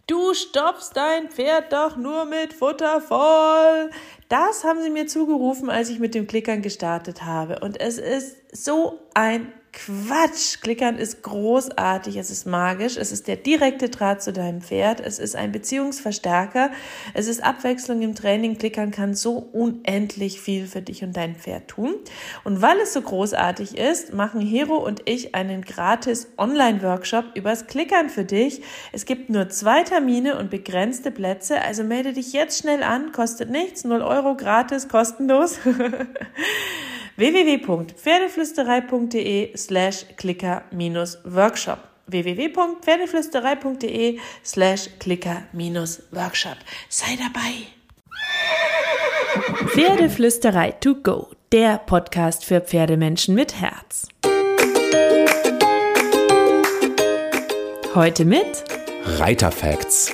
Du stopfst dein Pferd doch nur mit Futter voll. Das haben sie mir zugerufen, als ich mit dem Klickern gestartet habe. Und es ist so ein Quatsch. Klickern ist großartig, es ist magisch, es ist der direkte Draht zu deinem Pferd, es ist ein Beziehungsverstärker, es ist Abwechslung im Training. Klickern kann so unendlich viel für dich und dein Pferd tun. Und weil es so großartig ist, machen Hero und ich einen gratis Online-Workshop übers Klickern für dich. Es gibt nur 2 Termine und begrenzte Plätze, also melde dich jetzt schnell an, kostet nichts, 0 Euro, gratis, kostenlos. www.pferdeflüsterei.de/klicker-workshop www.pferdeflüsterei.de/klicker-workshop. Sei dabei! Pferdeflüsterei to go, der Podcast für Pferdemenschen mit Herz. Heute mit Reiterfacts.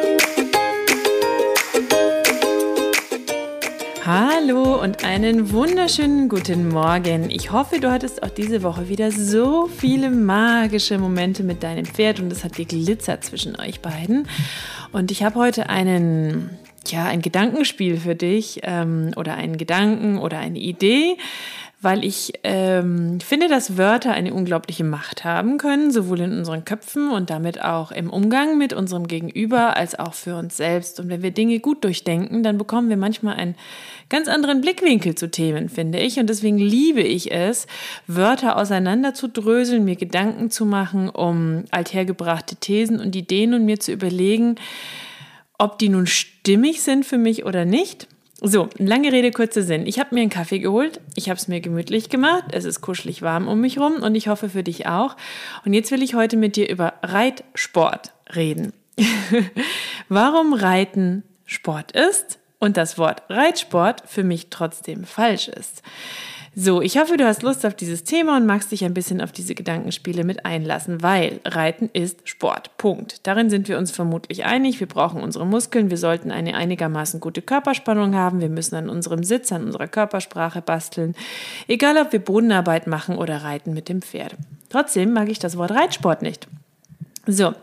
Hallo und einen wunderschönen guten Morgen. Ich hoffe, du hattest auch diese Woche wieder so viele magische Momente mit deinem Pferd und es hat geglitzert zwischen euch beiden. Und ich habe heute ein Gedankenspiel für dich oder einen Gedanken oder eine Idee, weil ich finde, dass Wörter eine unglaubliche Macht haben können, sowohl in unseren Köpfen und damit auch im Umgang mit unserem Gegenüber, als auch für uns selbst. Und wenn wir Dinge gut durchdenken, dann bekommen wir manchmal einen ganz anderen Blickwinkel zu Themen, finde ich. Und deswegen liebe ich es, Wörter auseinander zu dröseln, mir Gedanken zu machen, um althergebrachte Thesen und Ideen und mir zu überlegen, ob die nun stimmig sind für mich oder nicht. So, lange Rede, kurzer Sinn. Ich habe mir einen Kaffee geholt, ich habe es mir gemütlich gemacht, es ist kuschelig warm um mich rum und ich hoffe für dich auch. Und jetzt will ich heute mit dir über Reitsport reden. Warum Reiten Sport ist und das Wort Reitsport für mich trotzdem falsch ist. So, ich hoffe, du hast Lust auf dieses Thema und magst dich ein bisschen auf diese Gedankenspiele mit einlassen, weil Reiten ist Sport. Punkt. Darin sind wir uns vermutlich einig. Wir brauchen unsere Muskeln, wir sollten eine einigermaßen gute Körperspannung haben, wir müssen an unserem Sitz, an unserer Körpersprache basteln, egal ob wir Bodenarbeit machen oder reiten mit dem Pferd. Trotzdem mag ich das Wort Reitsport nicht. So,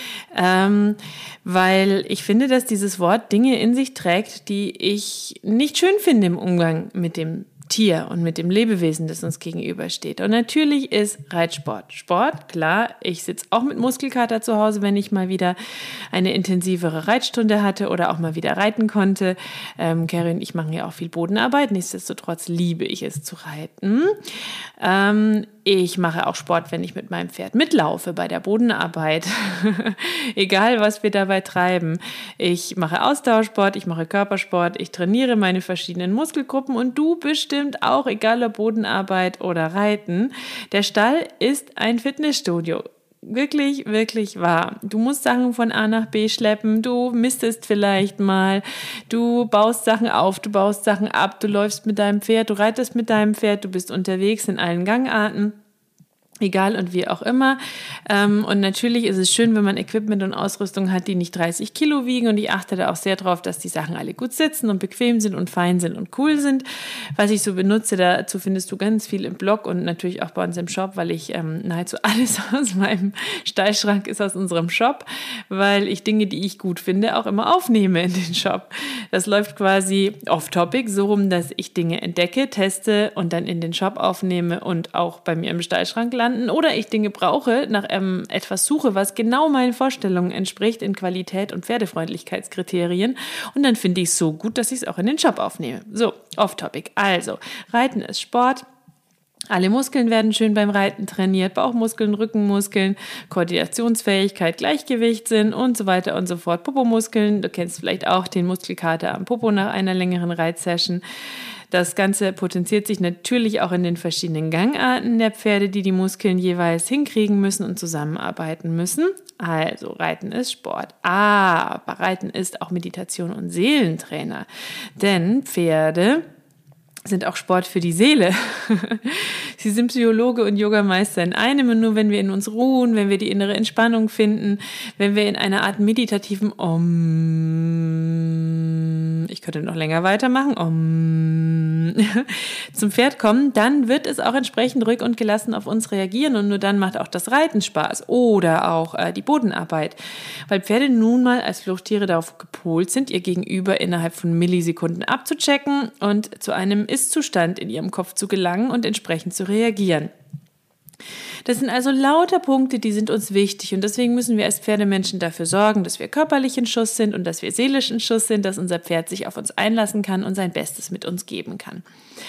weil ich finde, dass dieses Wort Dinge in sich trägt, die ich nicht schön finde im Umgang mit dem Tier und mit dem Lebewesen, das uns gegenübersteht. Und natürlich ist Reitsport Sport, klar. Ich sitze auch mit Muskelkater zu Hause, wenn ich mal wieder eine intensivere Reitstunde hatte oder auch mal wieder reiten konnte. Carrie und ich machen ja auch viel Bodenarbeit. Nichtsdestotrotz liebe ich es zu reiten. Ich mache auch Sport, wenn ich mit meinem Pferd mitlaufe bei der Bodenarbeit. Egal, was wir dabei treiben. Ich mache Ausdauersport, ich mache Körpersport, ich trainiere meine verschiedenen Muskelgruppen und du bestimmt auch, egal ob Bodenarbeit oder Reiten. Der Stall ist ein Fitnessstudio. Wirklich, wirklich wahr. Du musst Sachen von A nach B schleppen, du mistest vielleicht mal, du baust Sachen auf, du baust Sachen ab, du läufst mit deinem Pferd, du reitest mit deinem Pferd, du bist unterwegs in allen Gangarten. Egal und wie auch immer. Und natürlich ist es schön, wenn man Equipment und Ausrüstung hat, die nicht 30 Kilo wiegen. Und ich achte da auch sehr drauf, dass die Sachen alle gut sitzen und bequem sind und fein sind und cool sind. Was ich so benutze, dazu findest du ganz viel im Blog und natürlich auch bei uns im Shop, weil ich nahezu alles aus meinem Stallschrank ist aus unserem Shop, weil ich Dinge, die ich gut finde, auch immer aufnehme in den Shop. Das läuft quasi off-topic, so rum, dass ich Dinge entdecke, teste und dann in den Shop aufnehme und auch bei mir im Stallschrank lande. Oder ich Dinge brauche, nach etwas suche, was genau meinen Vorstellungen entspricht in Qualität und Pferdefreundlichkeitskriterien. Und dann finde ich es so gut, dass ich es auch in den Shop aufnehme. So, off-topic. Also, Reiten ist Sport. Alle Muskeln werden schön beim Reiten trainiert, Bauchmuskeln, Rückenmuskeln, Koordinationsfähigkeit, Gleichgewichtssinn und so weiter und so fort. Popomuskeln, du kennst vielleicht auch den Muskelkater am Popo nach einer längeren Reitsession. Das Ganze potenziert sich natürlich auch in den verschiedenen Gangarten der Pferde, die die Muskeln jeweils hinkriegen müssen und zusammenarbeiten müssen. Also Reiten ist Sport, aber Reiten ist auch Meditation und Seelentrainer, denn Pferde sind auch Sport für die Seele. Sie sind Psychologe und Yogameister in einem und nur wenn wir in uns ruhen, wenn wir die innere Entspannung finden, wenn wir in einer Art meditativen ich könnte noch länger weitermachen, zum Pferd kommen, dann wird es auch entsprechend ruhig und gelassen auf uns reagieren und nur dann macht auch das Reiten Spaß oder auch die Bodenarbeit, weil Pferde nun mal als Fluchttiere darauf gepolt sind, ihr Gegenüber innerhalb von Millisekunden abzuchecken und zu einem Ist-Zustand in ihrem Kopf zu gelangen und entsprechend zu reagieren. Das sind also lauter Punkte, die sind uns wichtig und deswegen müssen wir als Pferdemenschen dafür sorgen, dass wir körperlich in Schuss sind und dass wir seelisch in Schuss sind, dass unser Pferd sich auf uns einlassen kann und sein Bestes mit uns geben kann.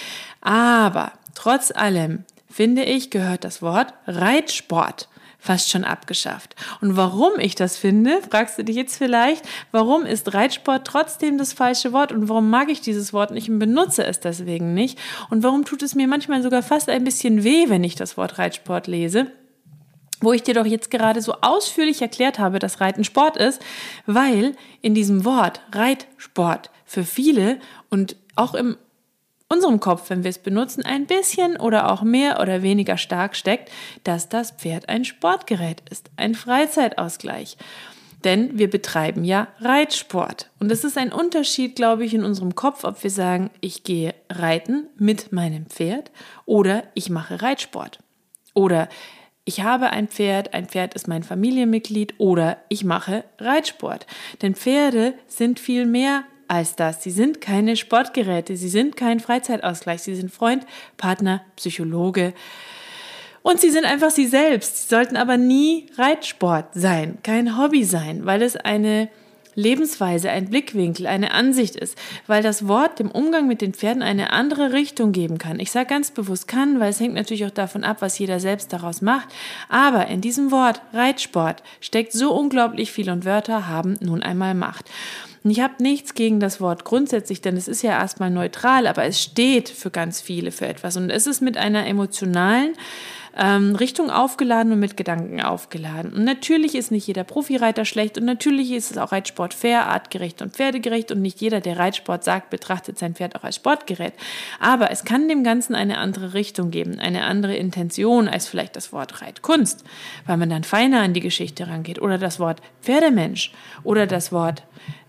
Aber trotz allem, finde ich, gehört das Wort Reitsport fast schon abgeschafft. Und warum ich das finde, fragst du dich jetzt vielleicht, warum ist Reitsport trotzdem das falsche Wort und warum mag ich dieses Wort nicht und benutze es deswegen nicht und warum tut es mir manchmal sogar fast ein bisschen weh, wenn ich das Wort Reitsport lese, wo ich dir doch jetzt gerade so ausführlich erklärt habe, dass Reiten Sport ist, weil in diesem Wort Reitsport für viele und auch in unserem Kopf, wenn wir es benutzen, ein bisschen oder auch mehr oder weniger stark steckt, dass das Pferd ein Sportgerät ist, ein Freizeitausgleich. Denn wir betreiben ja Reitsport. Und es ist ein Unterschied, glaube ich, in unserem Kopf, ob wir sagen, ich gehe reiten mit meinem Pferd oder ich mache Reitsport. Oder ich habe ein Pferd ist mein Familienmitglied oder ich mache Reitsport. Denn Pferde sind viel mehr als das. Sie sind keine Sportgeräte, sie sind kein Freizeitausgleich, sie sind Freund, Partner, Psychologe und sie sind einfach sie selbst. Sie sollten aber nie Reitsport sein, kein Hobby sein, weil es eine Lebensweise, ein Blickwinkel, eine Ansicht ist, weil das Wort dem Umgang mit den Pferden eine andere Richtung geben kann. Ich sage ganz bewusst kann, weil es hängt natürlich auch davon ab, was jeder selbst daraus macht. Aber in diesem Wort Reitsport steckt so unglaublich viel und Wörter haben nun einmal Macht. Und ich habe nichts gegen das Wort grundsätzlich, denn es ist ja erstmal neutral, aber es steht für ganz viele für etwas. Und es ist mit einer emotionalen Richtung aufgeladen und mit Gedanken aufgeladen. Und natürlich ist nicht jeder Profireiter schlecht und natürlich ist es auch Reitsport fair, artgerecht und pferdegerecht und nicht jeder, der Reitsport sagt, betrachtet sein Pferd auch als Sportgerät. Aber es kann dem Ganzen eine andere Richtung geben, eine andere Intention als vielleicht das Wort Reitkunst, weil man dann feiner an die Geschichte rangeht oder das Wort Pferdemensch oder das Wort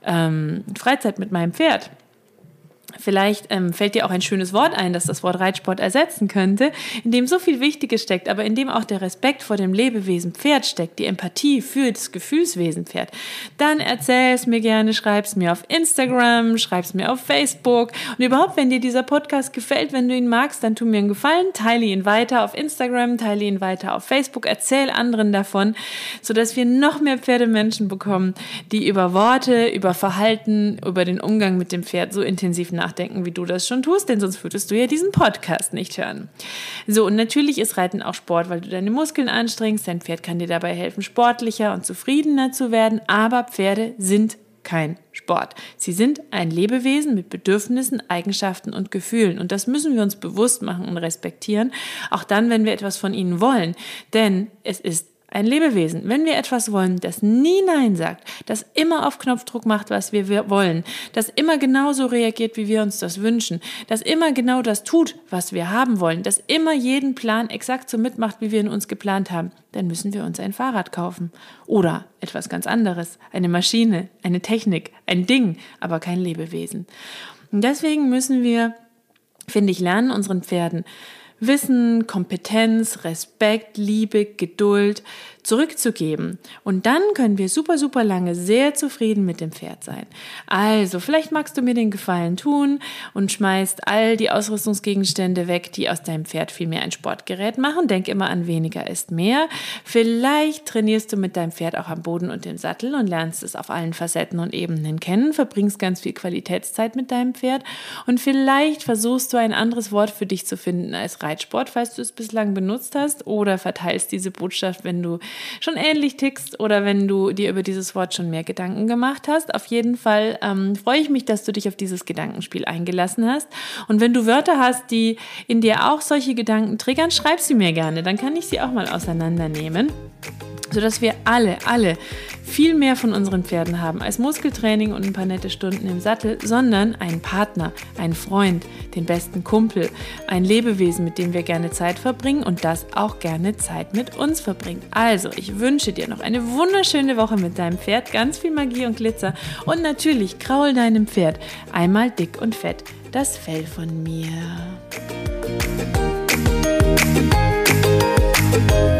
Freizeit mit meinem Pferd. Vielleicht fällt dir auch ein schönes Wort ein, das das Wort Reitsport ersetzen könnte, in dem so viel Wichtiges steckt, aber in dem auch der Respekt vor dem Lebewesen Pferd steckt, die Empathie für das Gefühlswesen Pferd. Dann erzähl es mir gerne, schreib es mir auf Instagram, schreib es mir auf Facebook und überhaupt, wenn dir dieser Podcast gefällt, wenn du ihn magst, dann tu mir einen Gefallen, teile ihn weiter auf Instagram, teile ihn weiter auf Facebook, erzähl anderen davon, sodass wir noch mehr Pferdemenschen bekommen, die über Worte, über Verhalten, über den Umgang mit dem Pferd so intensiv nachdenken, wie du das schon tust, denn sonst würdest du ja diesen Podcast nicht hören. So, und natürlich ist Reiten auch Sport, weil du deine Muskeln anstrengst, dein Pferd kann dir dabei helfen, sportlicher und zufriedener zu werden, aber Pferde sind kein Sport. Sie sind ein Lebewesen mit Bedürfnissen, Eigenschaften und Gefühlen und das müssen wir uns bewusst machen und respektieren, auch dann, wenn wir etwas von ihnen wollen, denn es ist ein Lebewesen, wenn wir etwas wollen, das nie Nein sagt, das immer auf Knopfdruck macht, was wir wollen, das immer genauso reagiert, wie wir uns das wünschen, das immer genau das tut, was wir haben wollen, das immer jeden Plan exakt so mitmacht, wie wir ihn uns geplant haben, dann müssen wir uns ein Fahrrad kaufen oder etwas ganz anderes, eine Maschine, eine Technik, ein Ding, aber kein Lebewesen. Und deswegen müssen wir, finde ich, lernen, unseren Pferden Wissen, Kompetenz, Respekt, Liebe, Geduld zurückzugeben. Und dann können wir super, super lange sehr zufrieden mit dem Pferd sein. Also, vielleicht magst du mir den Gefallen tun und schmeißt all die Ausrüstungsgegenstände weg, die aus deinem Pferd viel mehr ein Sportgerät machen. Denk immer an weniger ist mehr. Vielleicht trainierst du mit deinem Pferd auch am Boden und im Sattel und lernst es auf allen Facetten und Ebenen kennen, verbringst ganz viel Qualitätszeit mit deinem Pferd und vielleicht versuchst du ein anderes Wort für dich zu finden als Reitsport, falls du es bislang benutzt hast, oder verteilst diese Botschaft, wenn du schon ähnlich tickst oder wenn du dir über dieses Wort schon mehr Gedanken gemacht hast. Auf jeden Fall freue ich mich, dass du dich auf dieses Gedankenspiel eingelassen hast. Und wenn du Wörter hast, die in dir auch solche Gedanken triggern, schreib sie mir gerne, dann kann ich sie auch mal auseinandernehmen. sodass wir alle viel mehr von unseren Pferden haben als Muskeltraining und ein paar nette Stunden im Sattel, sondern einen Partner, einen Freund, den besten Kumpel, ein Lebewesen, mit dem wir gerne Zeit verbringen und das auch gerne Zeit mit uns verbringt. Also, ich wünsche dir noch eine wunderschöne Woche mit deinem Pferd, ganz viel Magie und Glitzer und natürlich kraul deinem Pferd einmal dick und fett das Fell von mir.